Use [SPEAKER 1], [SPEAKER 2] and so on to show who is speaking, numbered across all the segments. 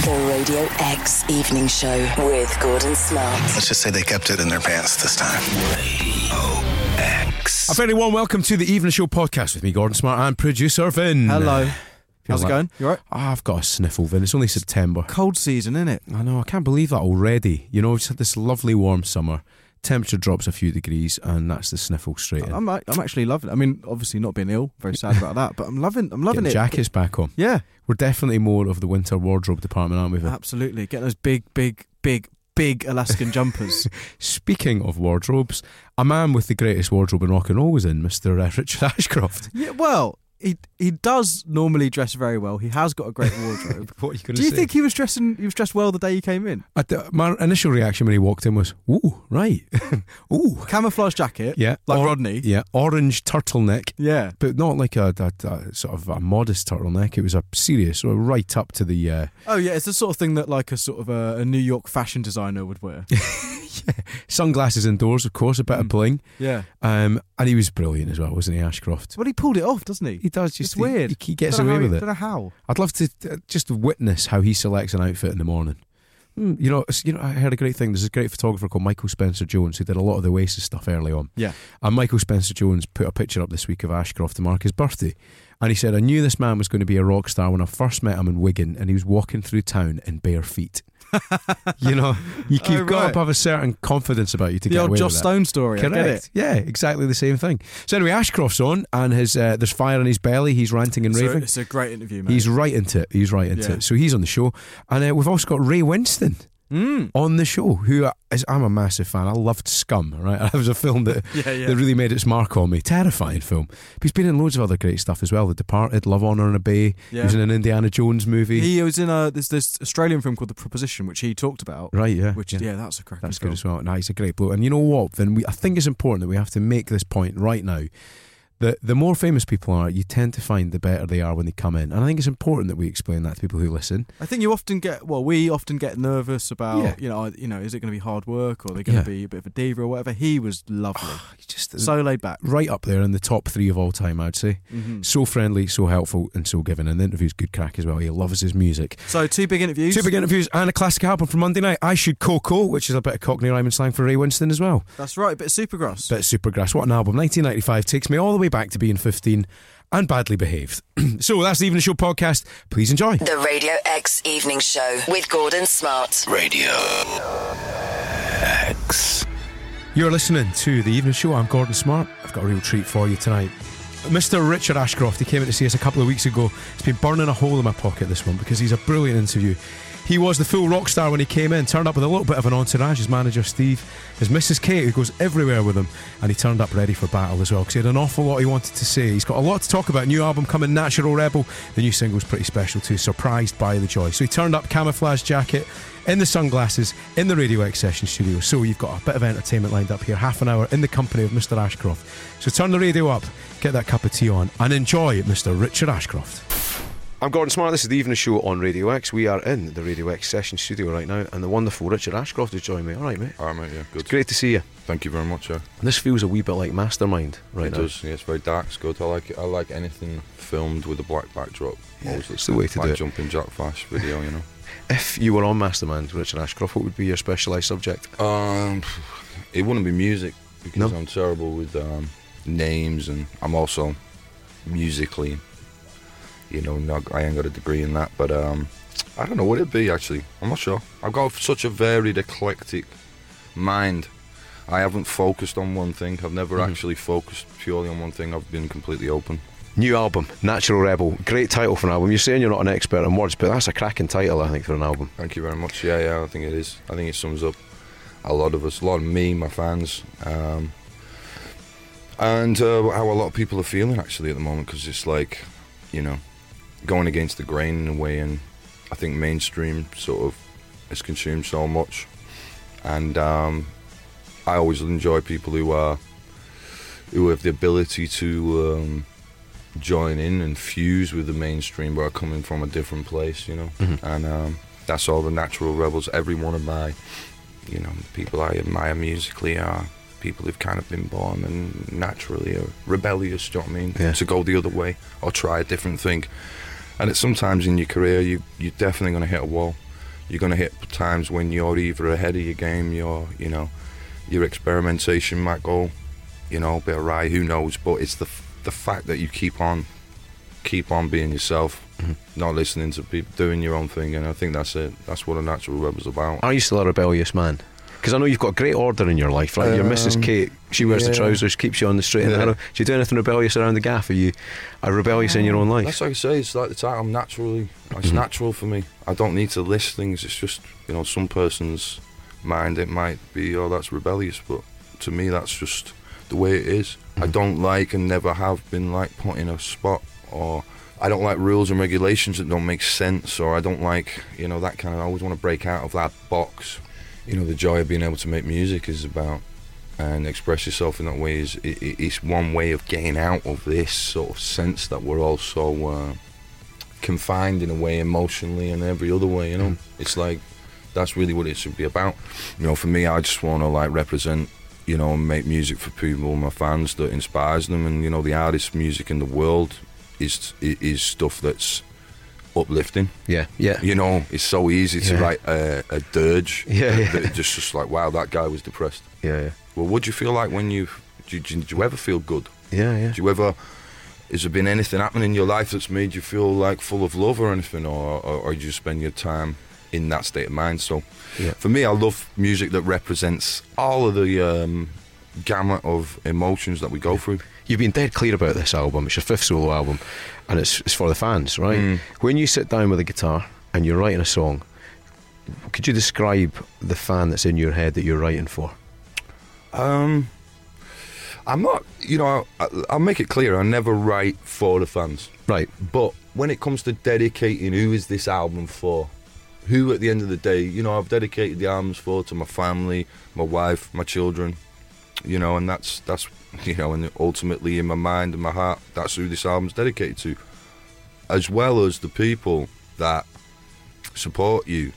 [SPEAKER 1] The Radio X Evening Show with Gordon Smart.
[SPEAKER 2] Let's just say they kept it in their pants this time.
[SPEAKER 3] Radio X.
[SPEAKER 4] A very warm welcome to the Evening Show podcast with me, Gordon Smart, and producer Vin.
[SPEAKER 5] Hello. How's it going? You alright?
[SPEAKER 4] I've got a sniffle, Vin. It's only September.
[SPEAKER 5] Cold season, innit?
[SPEAKER 4] I know, I can't believe that already. You know, we've just had this lovely warm summer. Temperature drops a few degrees, and that's the sniffle straight in.
[SPEAKER 5] I'm actually loving it. I mean, obviously not being ill, very sad about that, but I'm loving it.
[SPEAKER 4] Jackets back on.
[SPEAKER 5] Yeah.
[SPEAKER 4] We're definitely more of the winter wardrobe department, aren't we, Vin?
[SPEAKER 5] Absolutely. Getting those big Alaskan jumpers.
[SPEAKER 4] Speaking of wardrobes, a man with the greatest wardrobe in rock and roll was in, Mr. Richard Ashcroft.
[SPEAKER 5] Yeah, well, he does normally dress very well. He has got a great wardrobe.
[SPEAKER 4] What are you going to
[SPEAKER 5] Do
[SPEAKER 4] say?
[SPEAKER 5] you think he was dressed well the day he came in?
[SPEAKER 4] My initial reaction when he walked in was, ooh, right. Ooh.
[SPEAKER 5] Camouflage jacket,
[SPEAKER 4] Yeah.
[SPEAKER 5] like Rodney.
[SPEAKER 4] Yeah, orange turtleneck.
[SPEAKER 5] Yeah.
[SPEAKER 4] But not like a sort of a modest turtleneck. It was a serious, right up to the...
[SPEAKER 5] Oh yeah, it's the sort of thing that like a sort of a New York fashion designer would wear.
[SPEAKER 4] Yeah. Sunglasses indoors, of course, a bit of bling.
[SPEAKER 5] Yeah.
[SPEAKER 4] And he was brilliant as well, wasn't he, Ashcroft?
[SPEAKER 5] Well, he pulled it off, doesn't he?
[SPEAKER 4] He does. Just
[SPEAKER 5] It's weird.
[SPEAKER 4] He gets
[SPEAKER 5] Don't know
[SPEAKER 4] away
[SPEAKER 5] how
[SPEAKER 4] with
[SPEAKER 5] I
[SPEAKER 4] it.
[SPEAKER 5] don't know how.
[SPEAKER 4] I'd love to just witness how he selects an outfit in the morning. You know, I heard a great thing. There's a great photographer called Michael Spencer Jones who did a lot of the Oasis stuff early on.
[SPEAKER 5] Yeah.
[SPEAKER 4] And Michael Spencer Jones put a picture up this week of Ashcroft to mark his birthday. And he said, I knew this man was going to be a rock star when I first met him in Wigan, and he was walking through town in bare feet. You know, you've got to have a certain confidence about you to
[SPEAKER 5] The
[SPEAKER 4] get
[SPEAKER 5] old
[SPEAKER 4] away
[SPEAKER 5] Joss
[SPEAKER 4] with
[SPEAKER 5] Stone story.
[SPEAKER 4] Correct.
[SPEAKER 5] I get it.
[SPEAKER 4] Yeah, exactly the same thing. So anyway, Ashcroft's on, and his there's fire in his belly. He's ranting and raving.
[SPEAKER 5] It's a great interview, mate.
[SPEAKER 4] He's right into it.
[SPEAKER 5] Yeah.
[SPEAKER 4] So he's on the show, and we've also got Ray Winston on the show. I'm a massive fan. I loved Scum. Right, it was a film that that really made its mark on me. Terrifying film. But he's been in loads of other great stuff as well. The Departed, Love, Honor and Obey.
[SPEAKER 5] Yeah.
[SPEAKER 4] He was in an Indiana Jones movie.
[SPEAKER 5] He was in this Australian film called The Proposition, which he talked about.
[SPEAKER 4] Right, yeah.
[SPEAKER 5] That's a cracking
[SPEAKER 4] That's
[SPEAKER 5] film.
[SPEAKER 4] good as well. Nah, he's a great bloke. And you know what? Then I think it's important that we have to make this point right now. The more famous people are, you tend to find the better they are when they come in. And I think it's important that we explain that to people who listen.
[SPEAKER 5] I think we often get nervous about, you know, is it going to be hard work, or are they going to be a bit of a diva or whatever? He was lovely.
[SPEAKER 4] He's just
[SPEAKER 5] so laid back.
[SPEAKER 4] Right up there in the top 3 of all time, I'd say.
[SPEAKER 5] Mm-hmm.
[SPEAKER 4] So friendly, so helpful, and so giving. And the interview's good crack as well. He loves his music.
[SPEAKER 5] So 2 big interviews.
[SPEAKER 4] 2 big interviews and a classic album from Monday night. I Should Coco, which is a bit of Cockney rhyming slang for Ray Winston as well.
[SPEAKER 5] That's right, a bit of Supergrass.
[SPEAKER 4] Bit of Supergrass. What an album. 1995 takes me all the way back to being 15 and badly behaved. So that's the Evening Show podcast. Please enjoy.
[SPEAKER 1] The Radio X Evening Show with Gordon Smart.
[SPEAKER 3] Radio X.
[SPEAKER 4] You're listening to the Evening Show. I'm Gordon Smart. I've got a real treat for you tonight. Mr. Richard Ashcroft, he came in to see us a couple of weeks ago. It's been burning a hole in my pocket, this one, because he's a brilliant interview. He was the full rock star when he came in, turned up with a little bit of an entourage. His manager Steve, his Mrs. Kate, who goes everywhere with him, and he turned up ready for battle as well, because he had an awful lot he wanted to say. He's got a lot to talk about. New album coming, Natural Rebel. The new single's pretty special too, Surprised by the Joy. So he turned up, camouflage jacket, in the sunglasses, in the Radio X Session studio. So you've got a bit of entertainment lined up here, half an hour in the company of Mr. Ashcroft. So turn the radio up, get that cup of tea on, and enjoy Mr. Richard Ashcroft. I'm Gordon Smart. This is the Evening Show on Radio X. We are in the Radio X Session studio right now, and the wonderful Richard Ashcroft is joining me. All right, mate.
[SPEAKER 6] All right, mate. Yeah, good.
[SPEAKER 4] It's great to see you.
[SPEAKER 6] Thank you very much. Yeah.
[SPEAKER 4] This feels a wee bit like Mastermind right now.
[SPEAKER 6] It does. Yeah, it's very dark. It's good. I like it. I like anything filmed with a black backdrop.
[SPEAKER 4] Yeah,
[SPEAKER 6] Always
[SPEAKER 4] it's the way to do it.
[SPEAKER 6] Jumping Jack Flash video, you know.
[SPEAKER 4] If you were on Mastermind, Richard Ashcroft, what would be your specialised subject?
[SPEAKER 6] It wouldn't be music, because I'm terrible with names, and I'm also musically, you know, I ain't got a degree in that, but I don't know what it'd be, actually. I'm not sure. I've got such a varied, eclectic mind. I haven't focused on one thing. I've never actually focused purely on one thing. I've been completely open.
[SPEAKER 4] New album, Natural Rebel. Great title for an album. You're saying you're not an expert in words, but that's a cracking title, I think, for an album.
[SPEAKER 6] Thank you very much. Yeah, I think it is. I think it sums up a lot of us, a lot of me, my fans, and how a lot of people are feeling, actually, at the moment, because it's like, you know, going against the grain in a way, and I think mainstream sort of is consumed so much, and I always enjoy people who have the ability to join in and fuse with the mainstream, but are coming from a different place, you know. And that's all the Natural Rebels. Every one of my, you know, people I admire musically are people who've kind of been born and naturally are rebellious, do you know what I mean?
[SPEAKER 4] Yeah.
[SPEAKER 6] To go the other way or try a different thing. And it's sometimes in your career you're definitely going to hit a wall. you're going to hit times when you're either ahead of your game, your experimentation might go, a bit awry, who knows, but it's the fact that you keep on being yourself, not listening to people, doing your own thing, and I think that's it. That's what a Natural Rebel's about.
[SPEAKER 7] Are you still a rebellious man? Because I know you've got great order in your life, right? Your Mrs. Kate, she wears the trousers, keeps you on the straight and narrow. Do you do anything rebellious around the gaff? Are you rebellious in your own life?
[SPEAKER 6] That's like I say, it's like the title, I'm naturally, it's natural for me. I don't need to list things, it's just, some person's mind, it might be, that's rebellious, but to me that's just the way it is. I don't like, and never have been like, put in a spot, or I don't like rules and regulations that don't make sense, or I don't like, that kind of, I always want to break out of that box. The joy of being able to make music is about, and express yourself in that way it's one way of getting out of this sort of sense that we're all so confined in a way, emotionally and every other way, It's like, that's really what it should be about. For me, I just want to like represent, and make music for people, my fans, that inspires them, and the hardest music in the world is stuff that's uplifting.
[SPEAKER 7] Yeah.
[SPEAKER 6] It's so easy to write a dirge. That just like, wow, that guy was depressed.
[SPEAKER 7] Yeah.
[SPEAKER 6] Well, what do you feel like when do you ever feel good?
[SPEAKER 7] Yeah.
[SPEAKER 6] Do you ever, has there been anything happening in your life that's made you feel like full of love or anything, or do you spend your time in that state of mind? So for me, I love music that represents all of the gamut of emotions that we go through.
[SPEAKER 7] You've been dead clear about this album. It's your 5th solo album, and it's for the fans, right? When you sit down with a guitar and you're writing a song, could you describe the fan that's in your head that you're writing for? I'm
[SPEAKER 6] not, I'll make it clear, I never write for the fans.
[SPEAKER 7] Right.
[SPEAKER 6] But when it comes to dedicating who is this album for, who at the end of the day, I've dedicated the albums to my family, my wife, my children, and that's and ultimately in my mind and my heart, that's who this album's dedicated to, as well as the people that support you,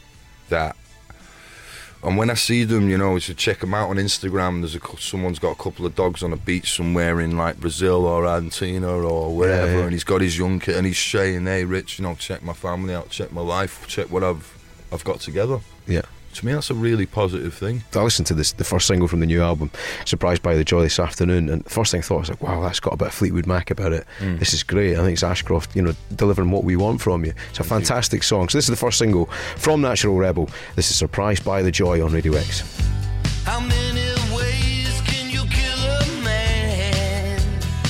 [SPEAKER 6] and when I see them, it's to check them out on Instagram. Someone's got a couple of dogs on a beach somewhere in like Brazil or Argentina or wherever, and he's got his young kid and he's saying, "Hey, Rich, check my family out, check my life, check what I've got together."
[SPEAKER 7] Yeah.
[SPEAKER 6] To me, that's a really positive thing.
[SPEAKER 7] I listened to the first single from the new album, Surprised by the Joy, this afternoon, and the first thing I thought was like, wow, that's got a bit of Fleetwood Mac about it. This is great. I think it's Ashcroft, delivering what we want from you. It's a fantastic song. So this is the first single from Natural Rebel. This is Surprised by the Joy on Radio X.
[SPEAKER 3] How many ways can you kill a man?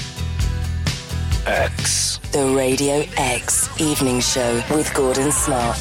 [SPEAKER 1] X. The Radio X Evening Show with Gordon Smart.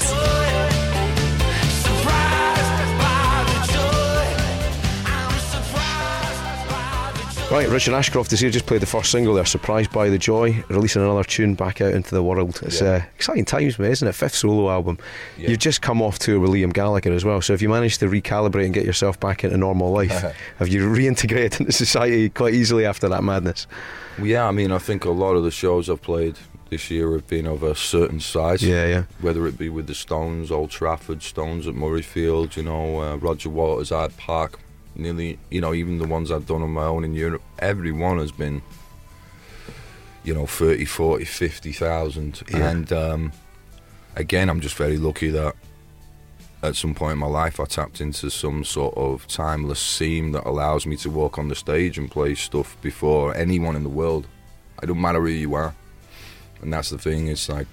[SPEAKER 7] Right, Richard Ashcroft is here. Just played the first single there, Surprised by the Joy, releasing another tune back out into the world. It's exciting times, mate, isn't it? 5th solo album. You've just come off tour with Liam Gallagher as well, so have you managed to recalibrate and get yourself back into normal life? Have you reintegrated into society quite easily after that madness?
[SPEAKER 6] Well, yeah, I think a lot of the shows I've played this year have been of a certain size.
[SPEAKER 7] Yeah.
[SPEAKER 6] Whether it be with the Stones, Old Trafford, Stones at Murrayfield, Roger Waters, Hyde Park, nearly, even the ones I've done on my own in Europe, every one has been, 30, 40, 50,000. And again, I'm just very lucky that at some point in my life I tapped into some sort of timeless seam that allows me to walk on the stage and play stuff before anyone in the world. It don't matter who you are. And that's the thing, it's like,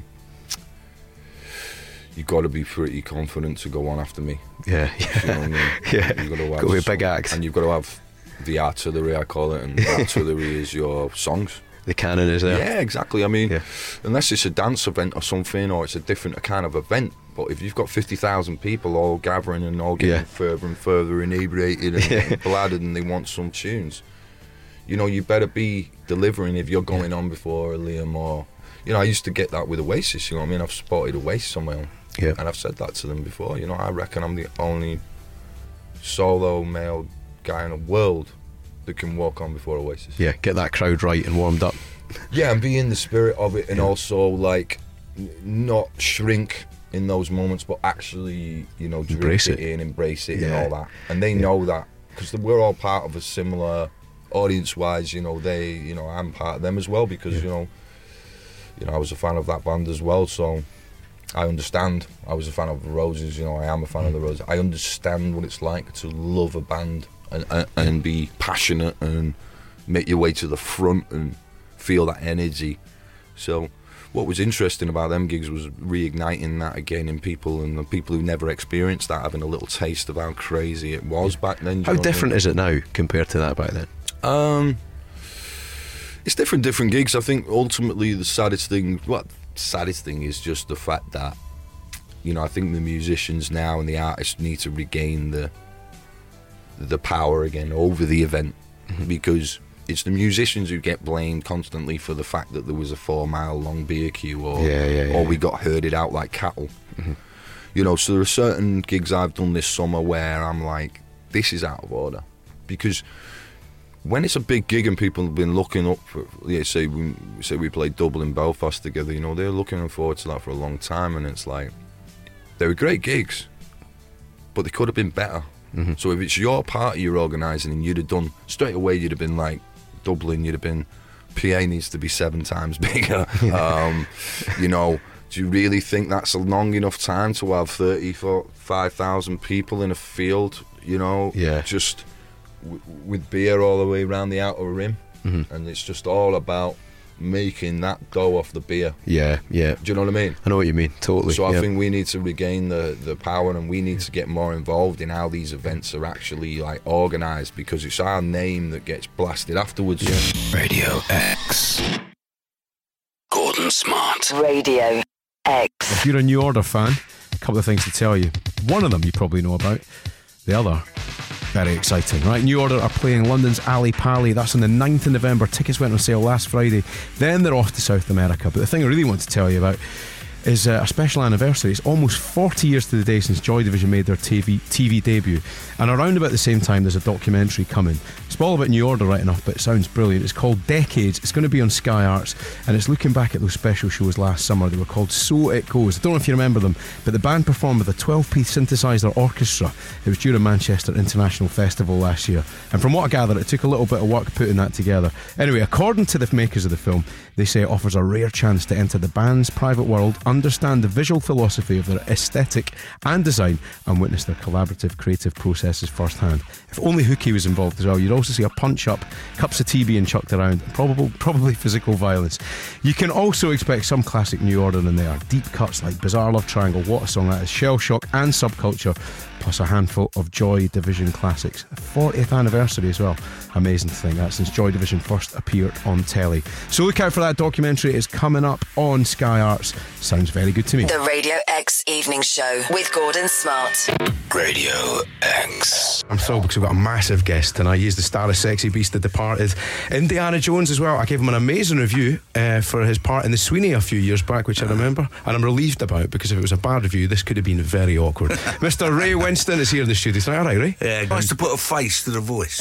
[SPEAKER 6] you've got to be pretty confident to go on after me.
[SPEAKER 7] Yeah.
[SPEAKER 6] You know what I mean?
[SPEAKER 7] Yeah.
[SPEAKER 6] You've got to have
[SPEAKER 7] be a big act.
[SPEAKER 6] And you've got to have the artillery, I call it, and the artillery is your songs.
[SPEAKER 7] The cannon is there.
[SPEAKER 6] Yeah, exactly. Unless it's a dance event or something, or it's a different kind of event, but if you've got 50,000 people all gathering and all getting further and further inebriated and bladdered and they want some tunes, you better be delivering if you're going on before Liam or... I used to get that with Oasis, I've supported Oasis on my own.
[SPEAKER 7] Yeah.
[SPEAKER 6] And I've said that to them before, I reckon I'm the only solo male guy in the world that can walk on before Oasis.
[SPEAKER 7] Yeah, get that crowd right and warmed up.
[SPEAKER 6] Yeah, and be in the spirit of it, and also like not shrink in those moments, but actually,
[SPEAKER 7] embrace it
[SPEAKER 6] and embrace it and all that. And they know that, because we're all part of a similar audience-wise, I'm part of them as well, because, I was a fan of that band as well, so I understand. I was a fan of the Roses, I am a fan of the Roses. I understand what it's like to love a band and be passionate and make your way to the front and feel that energy. So what was interesting about them gigs was reigniting that again in people, and the people who never experienced that having a little taste of how crazy it was back then.
[SPEAKER 7] How different is it now compared to that back then?
[SPEAKER 6] It's different gigs. I think ultimately the saddest thing is just the fact that, I think the musicians now and the artists need to regain the power again over the event, because it's the musicians who get blamed constantly for the fact that there was a 4-mile long beer queue, or we got herded out like cattle. So there are certain gigs I've done this summer where I'm like, this is out of order, because when it's a big gig and people have been looking up for, say we played Dublin, Belfast together, they're looking forward to that for a long time, and it's like, they were great gigs, but they could have been better. So if it's your party you're organising and you'd have done, straight away you'd have been like, Dublin, you'd have been, PA needs to be 7 times bigger. Do you really think that's a long enough time to have 35,000 people in a field, just with beer all the way around the outer rim? And it's just all about making that dough off the beer. Do you know what I mean?
[SPEAKER 7] I know what you mean, totally.
[SPEAKER 6] So I think we need to regain the power, and we need to get more involved in how these events are actually organised, because it's our name that gets blasted afterwards.
[SPEAKER 2] Radio X. Gordon Smart.
[SPEAKER 1] Radio X.
[SPEAKER 4] If you're a New Order fan, a couple of things to tell you. One of them you probably know about. The other, very exciting, right? New Order are playing London's Ali Pali. That's on the 9th of November. Tickets went on sale last Friday. Then they're off to South America. But the thing I really want to tell you about is a special anniversary. It's almost 40 years to the day since Joy Division made their TV debut, and around about the same time there's a documentary coming. It's all about New Order right enough, but it sounds brilliant. It's called Decades. It's going to be on Sky Arts, and it's looking back at those special shows last summer. They were called So It Goes. I don't know if you remember them, but the band performed with a 12-piece synthesizer orchestra. It was during Manchester International Festival last year, and from what I gather it took a little bit of work putting that together. Anyway, according to the makers of the film, they say it offers a rare chance to enter the band's private world, understand the visual philosophy of their aesthetic and design, and witness their collaborative creative processes firsthand. If only Hookie was involved as well, you'd also see a punch-up, cups of tea being chucked around, probably physical violence. You can also expect some classic New Order in there. Deep cuts like Bizarre Love Triangle, what a song that is, Shell Shock and Subculture, plus a handful of Joy Division classics. 40th anniversary as well. Amazing to think that, since Joy Division first appeared on telly. So look out for that documentary. It's coming up on Sky Arts. Sounds very good to me.
[SPEAKER 1] The Radio X Evening Show with Gordon Smart.
[SPEAKER 2] Radio X.
[SPEAKER 4] I'm thrilled because we've got a massive guest tonight. He's the star of Sexy Beast, The Departed, Indiana Jones as well. I gave him an amazing review for his part in the Sweeney a few years back, which I remember, and I'm relieved about, because if it was a bad review this could have been very awkward. Mr. Ray Winston is here in the studio tonight. Alright, Ray?
[SPEAKER 8] Yeah, nice to put a face to the voice.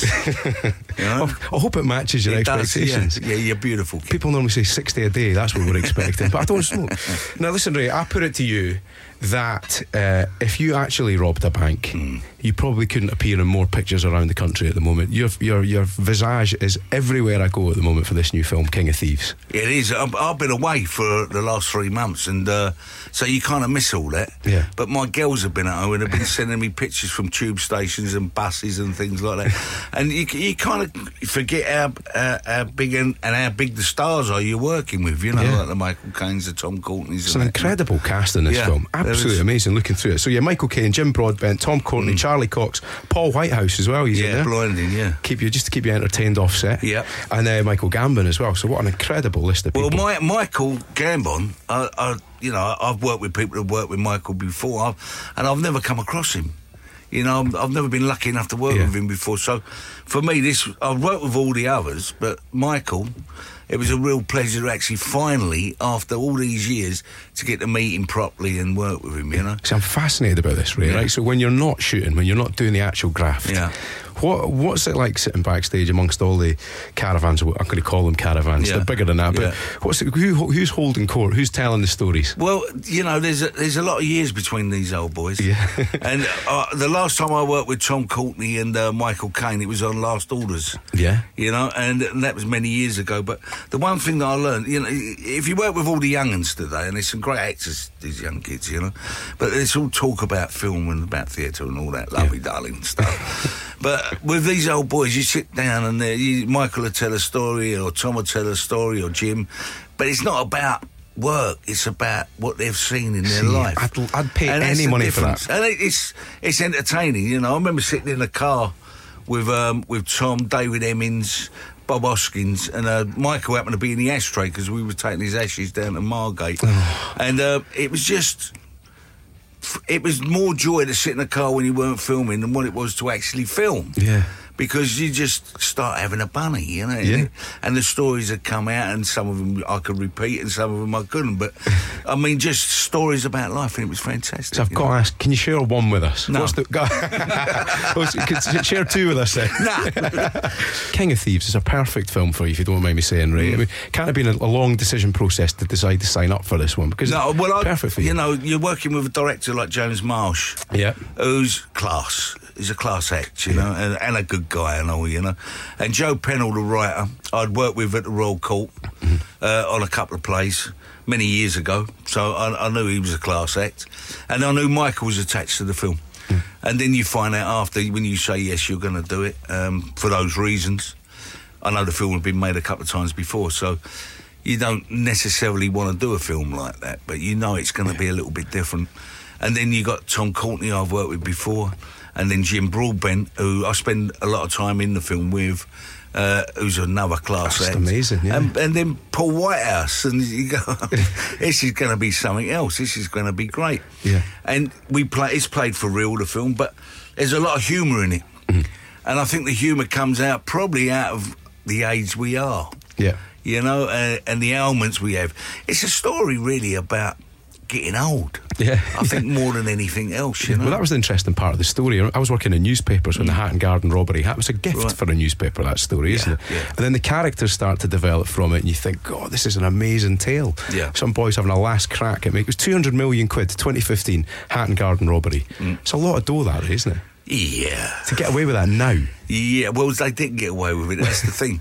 [SPEAKER 4] I hope it matches your expectations.
[SPEAKER 8] Yeah, you're beautiful.
[SPEAKER 4] People normally say 60 a day, that's what we're expecting, but I don't smoke. Now listen, Ray, I put it to you that if you actually robbed a bank, you probably couldn't appear in more pictures around the country at the moment. Your visage is everywhere I go at the moment for this new film, King of Thieves.
[SPEAKER 8] It is. I've been away for the last 3 months, and so you kind of miss all that.
[SPEAKER 4] Yeah.
[SPEAKER 8] But my girls have been at home and have been sending me pictures from tube stations and buses and things like that. And you kind of forget how big and how big the stars are you're working with, like the Michael Caines, the Tom Courtneys.
[SPEAKER 4] It's an incredible cast in this film. Absolutely amazing looking through it. So Michael Caine, Jim Broadbent, Tom Courtney, Charlie Cox, Paul Whitehouse as well. He's in there.
[SPEAKER 8] Blinding,
[SPEAKER 4] keep you entertained off set.
[SPEAKER 8] Yeah.
[SPEAKER 4] And Michael Gambon as well. So what an incredible list of people.
[SPEAKER 8] Well, Michael Gambon, I've worked with people who've worked with Michael before, and I've never come across him. I've never been lucky enough to work with him before. So for me, I've worked with all the others, but Michael, it was a real pleasure to actually finally, after all these years, to get to meet him properly and work with him,
[SPEAKER 4] See, I'm fascinated about this, Ray, right? So when you're not shooting, when you're not doing the actual graft, what's it like sitting backstage amongst all the caravans? I'm going to call them caravans. They're bigger than that, but who's holding court? Who's telling the stories?
[SPEAKER 8] Well, there's a lot of years between these old boys.
[SPEAKER 4] Yeah.
[SPEAKER 8] And the last time I worked with Tom Courtney and Michael Caine, it was on Last Orders.
[SPEAKER 4] Yeah.
[SPEAKER 8] And that was many years ago, but the one thing that I learned, you know, if you work with all the young'uns today, and there's some great actors, these young kids, you know, but it's all talk about film and about theatre and all that lovely darling stuff. But with these old boys, you sit down and Michael will tell a story, or Tom will tell a story, or Jim, but it's not about work, it's about what they've seen in their life.
[SPEAKER 4] I'd pay any money for that.
[SPEAKER 8] And it's entertaining, you know. I remember sitting in a car with Tom, David Hemmings, Bob Hoskins, and Michael happened to be in the ashtray because we were taking his ashes down to Margate. And it was more joy to sit in a car when you weren't filming than what it was to actually film.
[SPEAKER 4] Yeah.
[SPEAKER 8] Because you just start having a bunny, you know.
[SPEAKER 4] Yeah.
[SPEAKER 8] And the stories had come out, and some of them I could repeat, and some of them I couldn't. But I mean, just stories about life, and it was fantastic.
[SPEAKER 4] So I've got to ask, can you share one with us?
[SPEAKER 8] No.
[SPEAKER 4] Share two with us then.
[SPEAKER 8] Nah.
[SPEAKER 4] King of Thieves is a perfect film for you, if you don't mind me saying, Ray. I mean, can't have been a long decision process to decide to sign up for this one, because it's perfect for you.
[SPEAKER 8] You know, you're working with a director like James Marsh, who's class. He's a class act, you know, and a good guy and all, you know. And Joe Pennell, the writer, I'd worked with at the Royal Court on a couple of plays many years ago, so I knew he was a class act. And I knew Michael was attached to the film. And then you find out after, when you say yes, you're going to do it for those reasons. I know the film had been made a couple of times before, so you don't necessarily want to do a film like that, but you know it's going to be a little bit different. And then you got Tom Courtenay, I've worked with before, and then Jim Broadbent, who I spend a lot of time in the film with, who's another class act.
[SPEAKER 4] That's amazing, yeah.
[SPEAKER 8] And then Paul Whitehouse, and you go, this is going to be something else. This is going to be great.
[SPEAKER 4] Yeah.
[SPEAKER 8] And it's played for real, the film, but there's a lot of humour in it. And I think the humour comes out probably out of the age we are.
[SPEAKER 4] Yeah.
[SPEAKER 8] You know, and the ailments we have. It's a story really about getting old.
[SPEAKER 4] Yeah.
[SPEAKER 8] I think more than anything else, you know.
[SPEAKER 4] Well, that was the interesting part of the story. I was working in newspapers when the Hatton Garden robbery happened. It was a gift for a newspaper, that story, isn't it?
[SPEAKER 8] Yeah.
[SPEAKER 4] And then the characters start to develop from it, and you think, God, this is an amazing tale.
[SPEAKER 8] Yeah.
[SPEAKER 4] Some boys having a last crack at it. It was 200 million quid, 2015, Hatton Garden robbery. It's a lot of dough, that, isn't it?
[SPEAKER 8] Yeah.
[SPEAKER 4] To get away with that now.
[SPEAKER 8] Yeah, well, they didn't get away with it, that's the thing.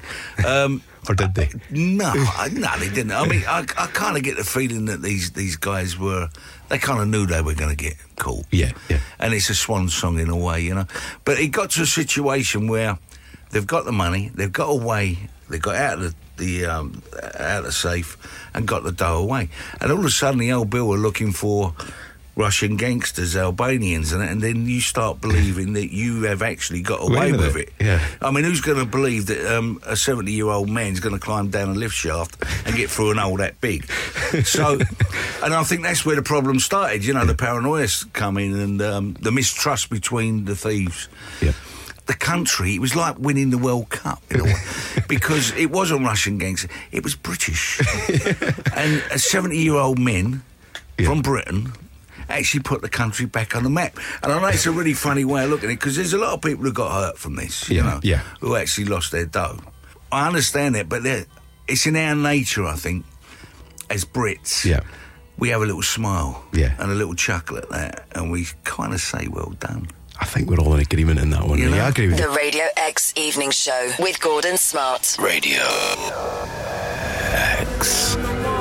[SPEAKER 4] Or did they?
[SPEAKER 8] No, they didn't. I mean, I kind of get the feeling that these guys they kind of knew they were going to get caught.
[SPEAKER 4] Yeah.
[SPEAKER 8] And it's a swan song in a way, you know. But it got to a situation where they've got the money, they've got away, they got out of the safe and got the dough away. And all of a sudden, the old Bill were looking for Russian gangsters, Albanians, and then you start believing that you have actually got away with it.
[SPEAKER 4] Yeah.
[SPEAKER 8] I mean, who's going to believe that a 70-year-old man's going to climb down a lift shaft and get through an hole that big? So, and I think that's where the problem started. You know, the paranoia come in and the mistrust between the thieves.
[SPEAKER 4] Yeah.
[SPEAKER 8] The country, it was like winning the World Cup in a way, because it wasn't Russian gangsters, it was British. And a 70-year-old men from Britain actually put the country back on the map. And I know it's a really funny way of looking at it, because there's a lot of people who got hurt from this, you know, who actually lost their dough. I understand that, but it's in our nature, I think, as Brits.
[SPEAKER 4] Yeah.
[SPEAKER 8] We have a little smile
[SPEAKER 4] and
[SPEAKER 8] a little chuckle at that, and we kind of say, well done.
[SPEAKER 4] I think we're all in agreement in that one.
[SPEAKER 8] You know?
[SPEAKER 4] I agree with you.
[SPEAKER 1] The Radio X Evening Show with Gordon Smart.
[SPEAKER 2] Radio X.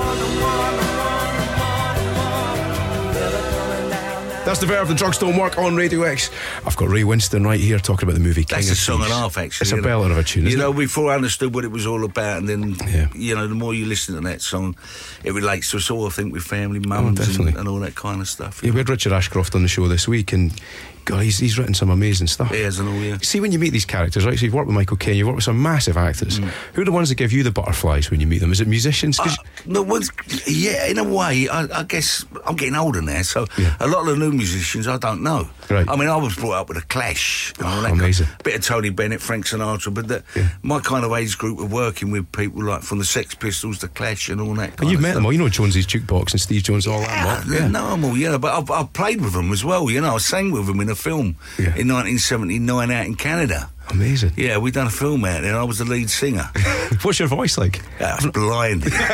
[SPEAKER 4] That's the Verve, The Drugs Don't Work on Radio X. I've got Ray Winston right here talking about the movie King of Thieves.
[SPEAKER 8] That's a song and a half, actually.
[SPEAKER 4] It's a belter of a tune, isn't it?
[SPEAKER 8] You know, before I understood what it was all about, and then, you know, the more you listen to that song, it relates to us all, I think, with family, mums and all that kind of stuff.
[SPEAKER 4] Yeah, we had Richard Ashcroft on the show this week, and God, he's written some amazing stuff.
[SPEAKER 8] He has and all, yeah.
[SPEAKER 4] See, when you meet these characters, right, so you've worked with Michael Caine, you've worked with some massive actors. Who are the ones that give you the butterflies when you meet them? Is it musicians?
[SPEAKER 8] Yeah, in a way, I guess I'm getting older now, so a lot of the new musicians I don't know.
[SPEAKER 4] Right.
[SPEAKER 8] I mean, I was brought up with a Clash.
[SPEAKER 4] Amazing.
[SPEAKER 8] Bit of Tony Bennett, Frank Sinatra, but my kind of age group of working with people like from the Sex Pistols, the Clash and all that kind
[SPEAKER 4] you've
[SPEAKER 8] of
[SPEAKER 4] met
[SPEAKER 8] stuff.
[SPEAKER 4] them all, you know Jonesy's Jukebox and Steve Jones, all that.
[SPEAKER 8] Yeah, no, I'm all, but I've played with them as well, you know. I sang with them in a film in 1979 out in Canada.
[SPEAKER 4] Amazing.
[SPEAKER 8] Yeah, we done a film out there and I was the lead singer.
[SPEAKER 4] What's your voice like?
[SPEAKER 8] It's blind. Of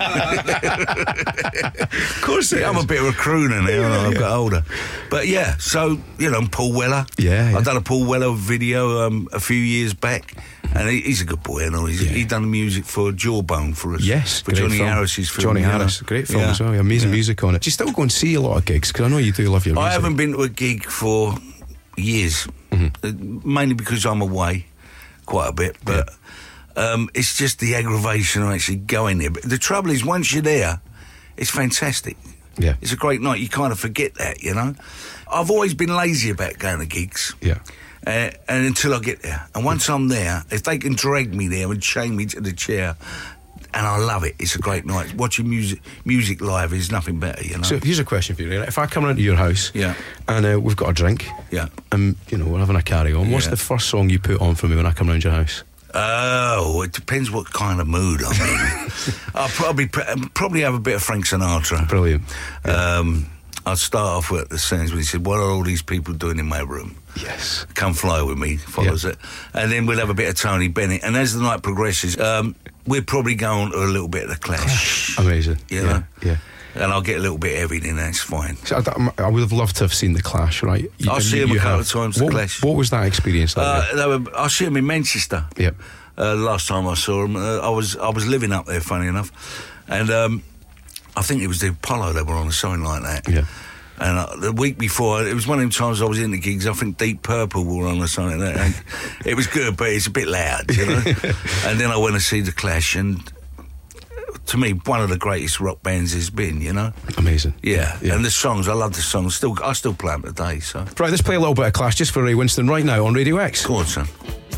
[SPEAKER 4] course it
[SPEAKER 8] I'm
[SPEAKER 4] is.
[SPEAKER 8] a bit of a crooner now, I've got older. But so, you know, Paul Weller.
[SPEAKER 4] Yeah.
[SPEAKER 8] I've done a Paul Weller video a few years back, And he's a good boy, and all. He's done the music for Jawbone for us.
[SPEAKER 4] Yes,
[SPEAKER 8] for Johnny
[SPEAKER 4] film.
[SPEAKER 8] Harris's film.
[SPEAKER 4] Johnny Harris, great film as well. Amazing music on it. Do you still go and see a lot of gigs? Because I know you do love your music.
[SPEAKER 8] I haven't been to a gig for years, mainly because I'm away quite a bit, but it's just the aggravation of actually going there. But the trouble is, once you're there, it's fantastic.
[SPEAKER 4] Yeah.
[SPEAKER 8] It's a great night. You kind of forget that, you know. I've always been lazy about going to gigs.
[SPEAKER 4] Yeah.
[SPEAKER 8] And until I get there. And once I'm there, if they can drag me there and chain me to the chair, and I love it, it's a great night. Watching music live is nothing better, you know.
[SPEAKER 4] So here's a question for you. If I come around to your house and we've got a drink and, you know, we're having a carry-on, what's the first song you put on for me when I come round your house?
[SPEAKER 8] Oh, it depends what kind of mood I'm in. I'll probably have a bit of Frank Sinatra.
[SPEAKER 4] Brilliant.
[SPEAKER 8] I'll start off with the sentence when he said, "What are all these people doing in my room?"
[SPEAKER 4] Yes.
[SPEAKER 8] "Come Fly With Me" follows it. And then we'll have a bit of Tony Bennett. And as the night progresses, we'll probably go on to a little bit of The Clash.
[SPEAKER 4] Amazing.
[SPEAKER 8] You know?
[SPEAKER 4] Yeah.
[SPEAKER 8] And I'll get a little bit heavy, then that's fine.
[SPEAKER 4] So I would have loved to have seen The Clash, right?
[SPEAKER 8] I'll see them a couple of times, The Clash.
[SPEAKER 4] What was that experience like?
[SPEAKER 8] I see them in Manchester.
[SPEAKER 4] Yep.
[SPEAKER 8] Last time I saw them, I was living up there, funny enough. And I think it was the Apollo they were on, or something like that.
[SPEAKER 4] Yeah.
[SPEAKER 8] And the week before, it was one of them times I was in the gigs, I think Deep Purple were on or something like that. And it was good, but it's a bit loud, you know. And then I went to see The Clash, and to me, one of the greatest rock bands has been, you know.
[SPEAKER 4] Amazing.
[SPEAKER 8] Yeah. And the songs, I love the songs. I still play them today, so.
[SPEAKER 4] Right, let's play a little bit of Clash just for Ray Winston right now on Radio X.
[SPEAKER 8] Go on, son.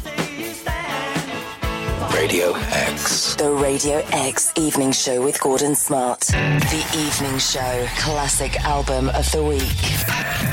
[SPEAKER 2] Radio X.
[SPEAKER 1] The Radio X Evening Show with Gordon Smart. The Evening Show Classic Album of the Week.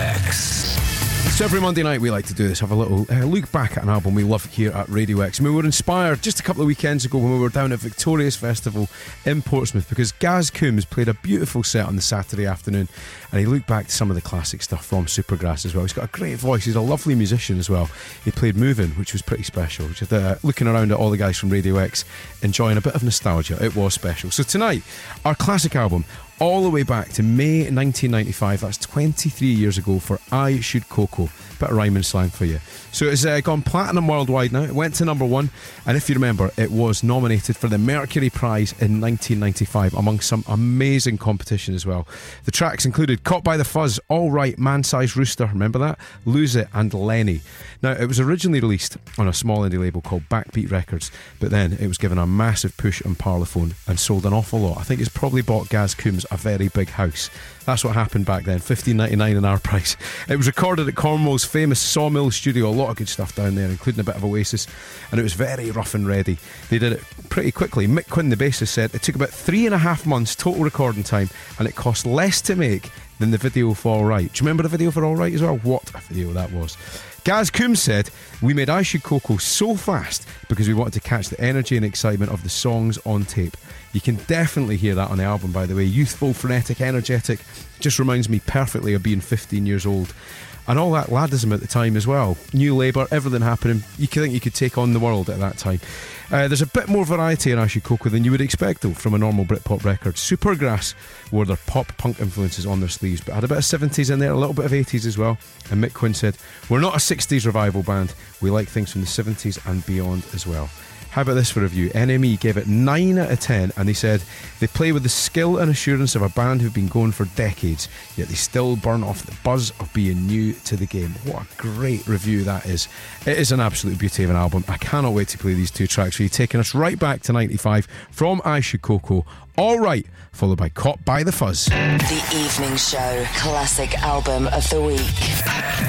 [SPEAKER 2] X.
[SPEAKER 4] So every Monday night we like to do this, have a little look back at an album we love here at Radio X. And we were inspired just a couple of weekends ago when we were down at Victorious Festival in Portsmouth, because Gaz Coombs played a beautiful set on the Saturday afternoon, and he looked back to some of the classic stuff from Supergrass as well. He's got a great voice, he's a lovely musician as well. He played Movin', which was pretty special. Just looking around at all the guys from Radio X, enjoying a bit of nostalgia. It was special. So tonight, our classic album, all the way back to May 1995, that's 23 years ago, for I Should Coco. Bit of rhyming slang for you. So it's gone platinum worldwide now. It went to number 1, and if you remember, it was nominated for the Mercury Prize in 1995 among some amazing competition as well. The tracks included Caught by the Fuzz, All Right, Man-Sized Rooster, remember that? Lose It, and Lenny. Now, it was originally released on a small indie label called Backbeat Records, but then it was given a massive push on Parlophone and sold an awful lot. I think it's probably bought Gaz Coombs a very big house. That's what happened back then, $15.99 in our price. It was recorded at Cornwall's famous Sawmill studio, a lot of good stuff down there, including a bit of Oasis, and it was very rough and ready. They did it pretty quickly. Mick Quinn, the bassist, said it took about 3.5 months total recording time, and it cost less to make than the video for All Right. Do you remember the video for All Right as well? What a video that was. Gaz Coombs said, "We made I Should Coco so fast because we wanted to catch the energy and excitement of the songs on tape." You can definitely hear that on the album, by the way. Youthful, frenetic, energetic. Just reminds me perfectly of being 15 years old. And all that laddism at the time as well. New Labour, everything happening. You could think you could take on the world at that time. There's a bit more variety in I Should Coco than you would expect, though, from a normal Britpop record. Supergrass wore their pop-punk influences on their sleeves, but had a bit of 70s in there, a little bit of 80s as well. And Mick Quinn said, "We're not a 60s revival band. We like things from the 70s and beyond as well." How about this for review? NME gave it 9 out of 10, and they said they play with the skill and assurance of a band who've been going for decades, yet they still burn off the buzz of being new to the game. What a great review that is. It is an absolute beauty of an album. I cannot wait to play these two tracks for you, taking us right back to 95 from I Should Coco, All Right, followed by Caught by the Fuzz.
[SPEAKER 1] The Evening Show Classic Album of the Week.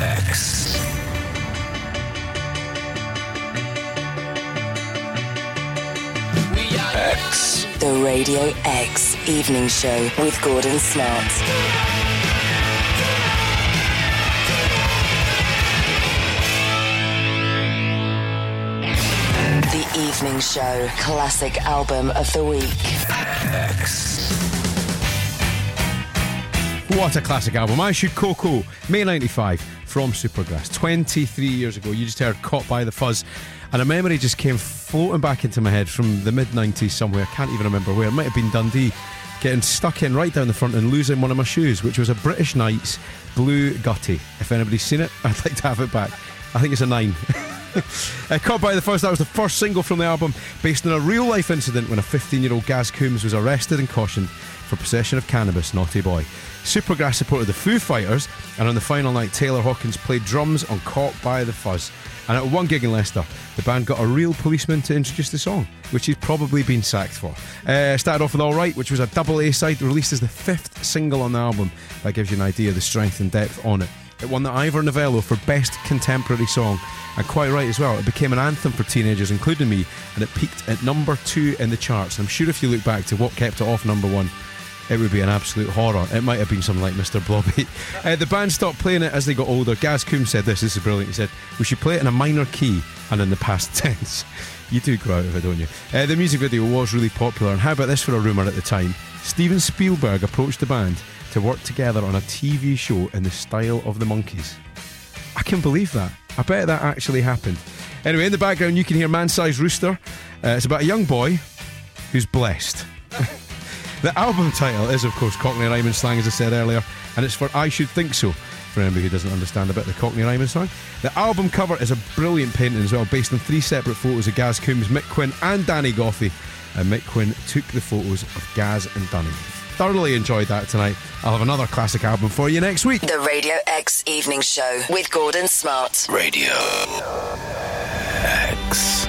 [SPEAKER 2] X. X.
[SPEAKER 1] The Radio X Evening Show with Gordon Smart. The Evening Show Classic Album of the Week.
[SPEAKER 2] X.
[SPEAKER 4] What a classic album. I Should Coco, May 95 from Supergrass. 23 years ago. You just heard Caught by the Fuzz, and a memory just came floating back into my head from the mid-90s somewhere. I can't even remember where. It might have been Dundee. Getting stuck in right down the front and losing one of my shoes, which was a British Knights blue Gutty. If anybody's seen it, I'd like to have it back. I think it's a 9. Caught by the Fuzz, that was the first single from the album, based on a real life incident when a 15-year-old Gaz Coombs was arrested and cautioned for possession of cannabis. Naughty boy. Supergrass supported the Foo Fighters, and on the final night Taylor Hawkins played drums on Caught by the Fuzz. And at one gig in Leicester, the band got a real policeman to introduce the song, which he's probably been sacked for. Started off with Alright, which was a double A-side, released as the 5th single on the album. That gives you an idea of the strength and depth on it. It won the Ivor Novello for Best Contemporary Song, and quite right as well. It became an anthem for teenagers, including me, and it peaked at number 2 in the charts. And I'm sure if you look back to what kept it off number 1, it would be an absolute horror. It might have been something like Mr. Blobby. The band stopped playing it as they got older. Gaz Coombs said this is brilliant. He said, we should play it in a minor key and in the past tense. You do grow out of it, don't you? The music video was really popular, and how about this for a rumour at the time? Steven Spielberg approached the band to work together on a TV show in the style of the Monkees. I can believe that. I bet that actually happened. Anyway, in the background you can hear Man-Sized Rooster. It's about a young boy who's blessed. The album title is, of course, Cockney rhyming slang, as I said earlier, and it's for I Should Think So, for anybody who doesn't understand a bit of the Cockney rhyming slang. The album cover is a brilliant painting as well, based on 3 separate photos of Gaz Coombs, Mick Quinn and Danny Goffey. And Mick Quinn took the photos of Gaz and Danny. Thoroughly enjoyed that tonight. I'll have another classic album for you next week.
[SPEAKER 1] The Radio X Evening Show with Gordon Smart.
[SPEAKER 2] Radio X.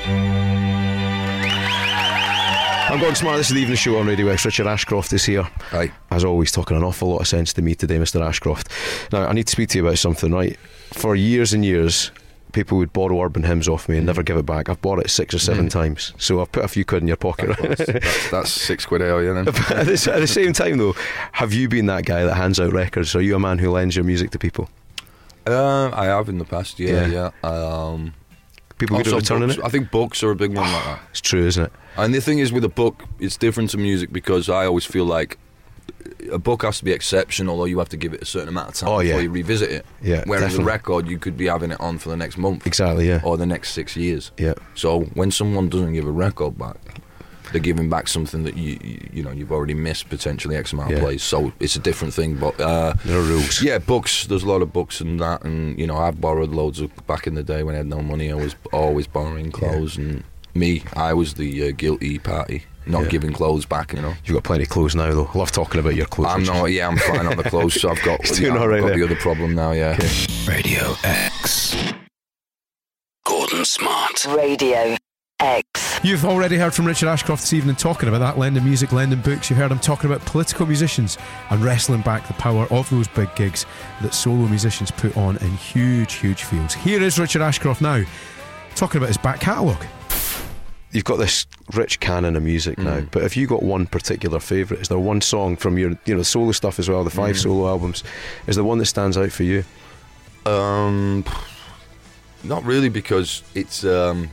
[SPEAKER 7] I'm Gordon Smart, this is the Evening Show on Radio X. Richard Ashcroft is here.
[SPEAKER 6] Hi.
[SPEAKER 7] As always, talking an awful lot of sense to me today, Mr. Ashcroft. Now, I need to speak to you about something, right? For years and years, people would borrow urban hymns off me and never give it back. I've bought it 6 or 7 times, so I've put a few quid in your pocket.
[SPEAKER 6] That's 6 quid out, yeah, then.
[SPEAKER 7] But at the same time, though, have you been that guy that hands out records? Are you a man who lends your music to people?
[SPEAKER 6] I have in the past, yeah.
[SPEAKER 7] People good at returning
[SPEAKER 6] books,
[SPEAKER 7] it?
[SPEAKER 6] I think books are a big one like that.
[SPEAKER 7] It's true, isn't it?
[SPEAKER 6] And the thing is, with a book, it's different to music, because I always feel like a book has to be exceptional, or you have to give it a certain amount of time before you revisit it.
[SPEAKER 7] Yeah,
[SPEAKER 6] whereas
[SPEAKER 7] definitely.
[SPEAKER 6] a record, you could be having it on for the next month.
[SPEAKER 7] Exactly, yeah.
[SPEAKER 6] Or the next 6 years.
[SPEAKER 7] Yeah.
[SPEAKER 6] So when someone doesn't give a record back, they're giving back something that you know you've already missed potentially X amount of plays. So it's a different thing. But
[SPEAKER 7] there are rules.
[SPEAKER 6] Yeah, books. There's a lot of books and that, and you know I've borrowed loads of back in the day when I had no money. I was always borrowing clothes, and I was the guilty party. Not giving clothes back, you know.
[SPEAKER 7] You've got plenty of clothes now, though. I love talking about your clothes.
[SPEAKER 6] I'm fine on the clothes, so I've got,
[SPEAKER 7] I've got
[SPEAKER 6] the other problem now, yeah.
[SPEAKER 7] Okay.
[SPEAKER 2] Radio X. Gordon Smart.
[SPEAKER 1] Radio X.
[SPEAKER 4] You've already heard from Richard Ashcroft this evening talking about that, lending music, lending books. You heard him talking about political musicians and wrestling back the power of those big gigs that solo musicians put on in huge, huge fields. Here is Richard Ashcroft now, talking about his back catalogue.
[SPEAKER 7] You've got this rich canon of music now, but have you got one particular favourite? Is there one song from your, solo stuff as well, the 5 solo albums? Is there one that stands out for you?
[SPEAKER 6] Not really, because it's, the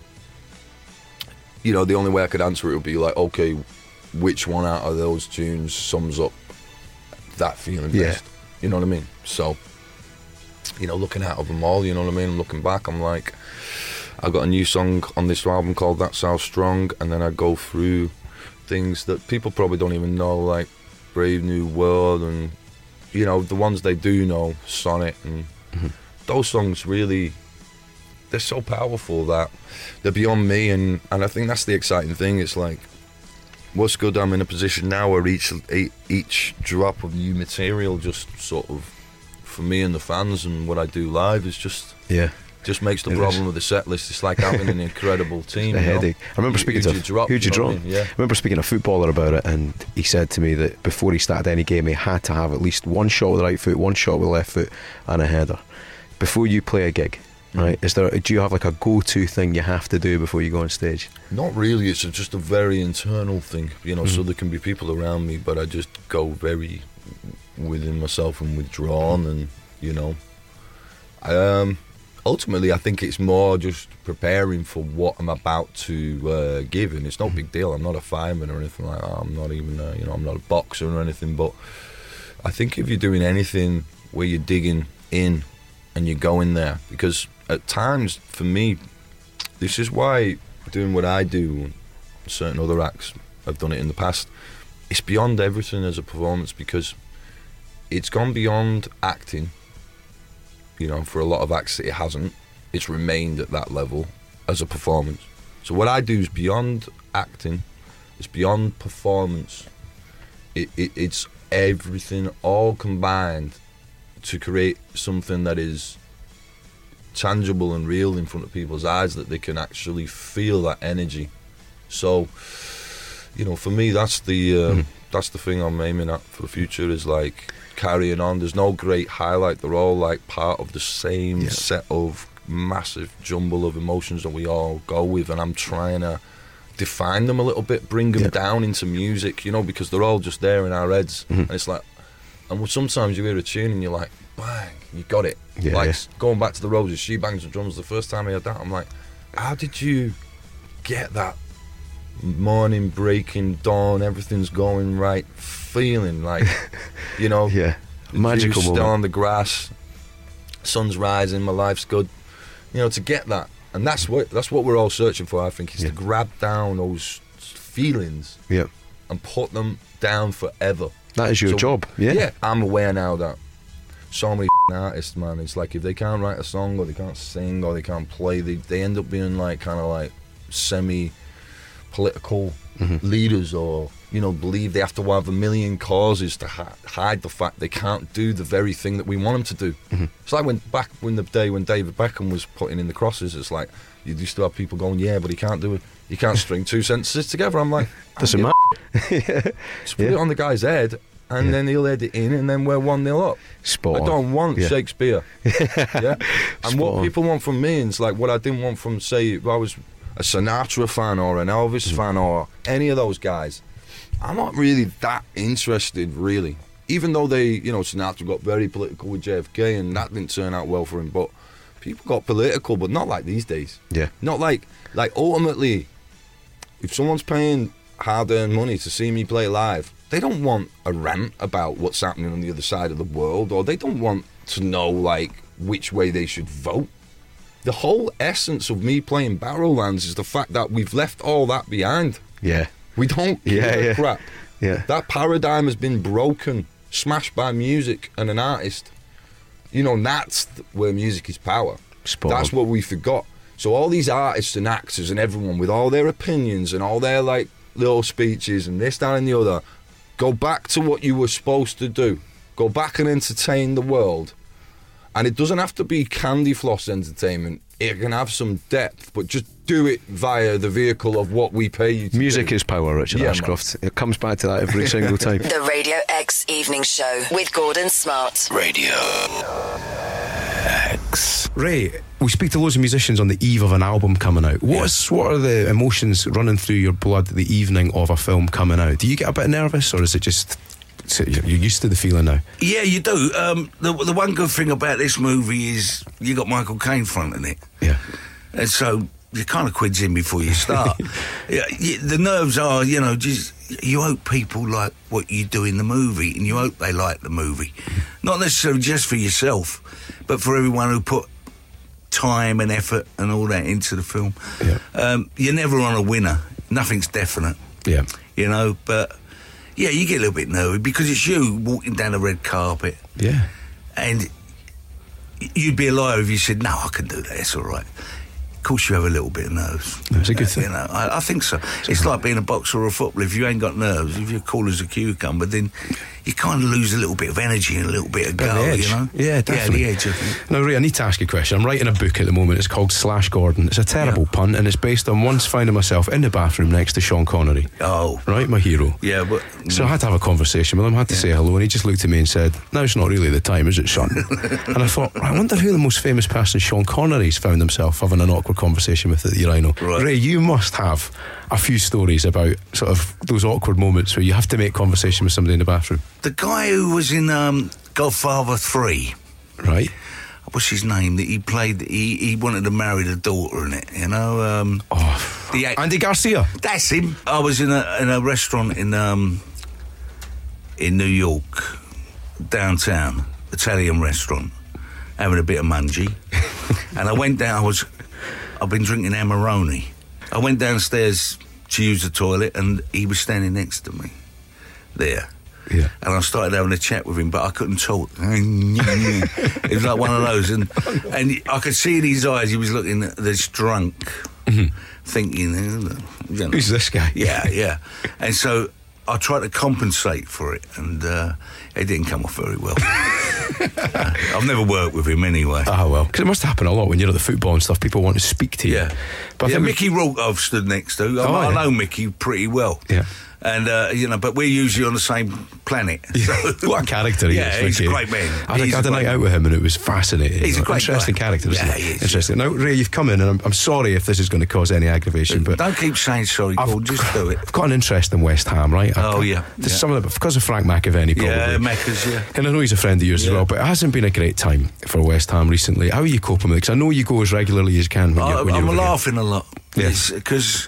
[SPEAKER 6] only way I could answer it would be like, okay, which one out of those tunes sums up that feeling best? You know what I mean? So, looking out of them all, you know what I mean? I'm looking back, I'm like, I got a new song on this album called That's How Strong, and then I go through things that people probably don't even know, like Brave New World, and the ones they do know, Sonnet, and those songs really, they're so powerful that they're beyond me, and I think that's the exciting thing. It's like, what's good, I'm in a position now where each drop of new material just sort of, for me and the fans and what I do live, is just makes the problem of the set list. It's like having an incredible team.
[SPEAKER 7] A headache. I remember speaking to who'd you drop?
[SPEAKER 6] I mean? Yeah.
[SPEAKER 7] I remember speaking to a footballer about it, and he said to me that before he started any game, he had to have at least one shot with the right foot, one shot with the left foot, and a header before you play a gig. Right? Do you have like a go-to thing you have to do before you go on stage?
[SPEAKER 6] Not really. It's just a very internal thing, So there can be people around me, but I just go very within myself and withdrawn, and ultimately, I think it's more just preparing for what I'm about to give, and it's no big deal. I'm not a fireman or anything like that. I'm not even, I'm not a boxer or anything. But I think if you're doing anything where you're digging in and you're going there, because at times, for me, this is why doing what I do, certain other acts have done it in the past, it's beyond everything as a performance, because it's gone beyond acting. For a lot of acts it hasn't, it's remained at that level as a performance. So what I do is beyond acting, it's beyond performance. It's everything all combined to create something that is tangible and real in front of people's eyes, that they can actually feel that energy. So, you know, for me, that's the thing I'm aiming at for the future, is like carrying on. There's no great highlight. They're all like part of the same set of massive jumble of emotions that we all go with, and I'm trying to define them a little bit, bring them down into music, you know, because they're all just there in our heads. And it's like, and sometimes you hear a tune and you're like, bang, you got it. Going back to the Roses, She Bangs the Drums, the first time I heard that, I'm like, how did you get that morning breaking dawn, everything's going right feeling, like, you know,
[SPEAKER 7] magical moment.
[SPEAKER 6] Still on the grass, sun's rising, my life's good, you know, to get that. And that's what we're all searching for, I think, is to grab down those feelings and put them down forever.
[SPEAKER 7] That is your job.
[SPEAKER 6] I'm aware now that so many artists, man, it's like if they can't write a song, or they can't sing, or they can't play, they end up being like kind of like semi-political leaders, or, you know, believe they have to have a million causes to hide the fact they can't do the very thing that we want them to do. It's like when the day when David Beckham was putting in the crosses, it's like you used to have people going, yeah, but he can't do it. He can't string two sentences together. I'm like,
[SPEAKER 7] doesn't matter.
[SPEAKER 6] Just put it on the guy's head, and then he'll head it in, and then we're 1-0 up.
[SPEAKER 7] Spot on.
[SPEAKER 6] I don't want Shakespeare. And what people want from me is like what I didn't want from, say, if I was a Sinatra fan or an Elvis fan or any of those guys. I'm not really that interested, really. Even though they, you know, Sinatra got very political with JFK, and that didn't turn out well for him, but people got political, but not like these days. Not like ultimately, if someone's paying hard-earned money to see me play live, they don't want a rant about what's happening on the other side of the world, or they don't want to know, like, which way they should vote. The whole essence of me playing Barrowlands is the fact that we've left all that behind. We don't give a crap. That paradigm has been broken, smashed by music and an artist. You know, that's where music is power. That's what we forgot. So all these artists and actors and everyone with all their opinions and all their, like, little speeches and this, that and the other, go back to what you were supposed to do. Go back and entertain the world. And it doesn't have to be candy floss entertainment. It can have some depth, but just do it via the vehicle of what we pay you to
[SPEAKER 7] Music
[SPEAKER 6] do.
[SPEAKER 7] is power, Richard Ashcroft. Man. It comes back to that every single time.
[SPEAKER 1] The Radio X Evening Show with Gordon Smart.
[SPEAKER 2] Radio X.
[SPEAKER 4] Ray, we speak to loads of musicians on the eve of an album coming out. What are the emotions running through your blood the evening of a film coming out? Do you get a bit nervous, or is it just... So you're used to the feeling now?
[SPEAKER 8] Yeah, you do. The one good thing about this movie is you got Michael Caine fronting it. And so you kind of quids in before you start. The nerves are, you know, just you hope people like what you do in the movie, and you hope they like the movie. Not necessarily just for yourself, but for everyone who put time and effort and all that into the film. You're never on a winner. Nothing's definite. You know, but... Yeah, you get a little bit nervous because it's you walking down the red carpet. And you'd be a liar if you said, no, I can do that, it's all right. Of course you have a little bit of nerves.
[SPEAKER 4] It's a good thing.
[SPEAKER 8] You know, I think so. It's like being a boxer or a footballer. If you ain't got nerves, if you're cool as a cucumber, then you kind of lose a little bit of energy and a little bit of go, you know?
[SPEAKER 4] Yeah, definitely.
[SPEAKER 8] Yeah, the edge, I think.
[SPEAKER 4] Now, Ray, I need to ask you a question. I'm writing a book at the moment. It's called Slash Gordon. It's a terrible pun, and it's based on once finding myself in the bathroom next to Sean Connery. Right, my hero.
[SPEAKER 8] Yeah, but...
[SPEAKER 4] So I had to have a conversation with him, I had to say hello, and he just looked at me and said, "Now it's not really the time, is it, son?" And I thought, I wonder who the most famous person Sean Connery's found himself having an awkward conversation with at the Rhino. Ray, you must have a few stories about sort of those awkward moments where you have to make conversation with somebody in the bathroom.
[SPEAKER 8] The guy who was in Godfather 3...
[SPEAKER 4] Right.
[SPEAKER 8] What's his name? That he played. He wanted to marry the daughter in it. You know.
[SPEAKER 4] Andy Garcia.
[SPEAKER 8] That's him. I was in a restaurant in New York, downtown, Italian restaurant, having a bit of mungie, and I went down. I've been drinking Amarone. I went downstairs to use the toilet, and he was standing next to me there.
[SPEAKER 4] Yeah.
[SPEAKER 8] And I started having a chat with him, but I couldn't talk. It was like one of those, and I could see in his eyes he was looking at this drunk, thinking,
[SPEAKER 4] who's this guy?
[SPEAKER 8] Yeah. And so I tried to compensate for it, and it didn't come off very well. I've never worked with him anyway.
[SPEAKER 4] Ah, well, because it must happen a lot when you're at the football and stuff. People want to speak to you.
[SPEAKER 8] Yeah.
[SPEAKER 4] But I think
[SPEAKER 8] Mickey Rourke I've stood next to. I know Mickey pretty well.
[SPEAKER 4] Yeah.
[SPEAKER 8] And, but we're usually on the same planet. So.
[SPEAKER 4] What a character he is.
[SPEAKER 8] Yeah, he's a great man.
[SPEAKER 4] I had a night out with him and it was fascinating.
[SPEAKER 8] He's a great
[SPEAKER 4] interesting
[SPEAKER 8] guy.
[SPEAKER 4] character, isn't
[SPEAKER 8] Yeah,
[SPEAKER 4] he?
[SPEAKER 8] he is,
[SPEAKER 4] Interesting. Now, Ray, you've come in and I'm sorry if this is going to cause any aggravation, but
[SPEAKER 8] don't keep saying sorry, Paul, just do it.
[SPEAKER 4] I've got an interest in West Ham, right? Some of it, because of Frank McAvenny, probably.
[SPEAKER 8] Yeah, Macca's, yeah.
[SPEAKER 4] And I know he's a friend of yours as well, but it hasn't been a great time for West Ham recently. How are you coping with it? Because I know you go as regularly as you can when you're
[SPEAKER 8] I'm
[SPEAKER 4] over
[SPEAKER 8] laughing a lot.
[SPEAKER 4] Yeah.
[SPEAKER 8] Because,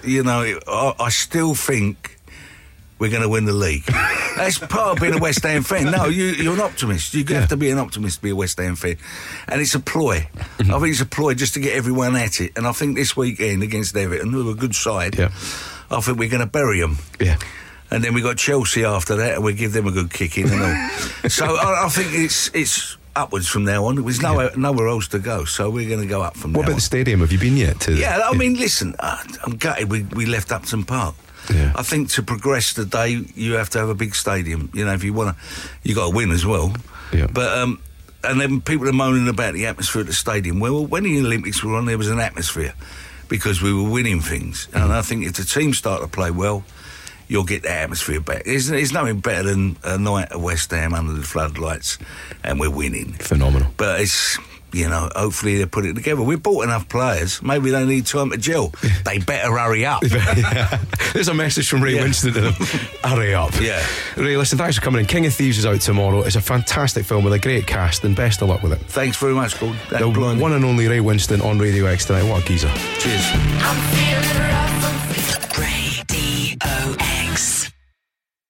[SPEAKER 8] I still think we're going to win the league. That's part of being a West Ham fan. No, you're an optimist. You have to be an optimist to be a West Ham fan. And it's a ploy. I think it's a ploy just to get everyone at it. And I think this weekend against Everton, who are a good side, I think we're going to bury them.
[SPEAKER 4] Yeah.
[SPEAKER 8] And then we got Chelsea after that, and we'll give them a good kick in and all. So I think it's upwards from now on. There's nowhere else to go, so we're going to go up from now on.
[SPEAKER 4] What about the stadium? Have you been yet?
[SPEAKER 8] I mean, listen, I'm gutted we left Upton Park.
[SPEAKER 4] Yeah.
[SPEAKER 8] I think to progress today, you have to have a big stadium. If you want to, you got to win as well.
[SPEAKER 4] Yeah.
[SPEAKER 8] But and then people are moaning about the atmosphere at the stadium. Well, when the Olympics were on, there was an atmosphere because we were winning things. And I think if the team start to play well, you'll get the atmosphere back. There's nothing better than a night at West Ham under the floodlights and we're winning.
[SPEAKER 4] Phenomenal.
[SPEAKER 8] But it's, hopefully they put it together. We've bought enough players. Maybe they need time to gel. They better hurry up.
[SPEAKER 4] There's a message from Ray Winston to them. Hurry up.
[SPEAKER 8] Yeah.
[SPEAKER 4] Ray, listen, thanks for coming in. King of Thieves is out tomorrow. It's a fantastic film with a great cast, and best of luck with it.
[SPEAKER 8] Thanks very much, Gordon.
[SPEAKER 4] The one and only Ray Winston on Radio X tonight. What a geezer.
[SPEAKER 8] Cheers.
[SPEAKER 3] I'm feeling rough.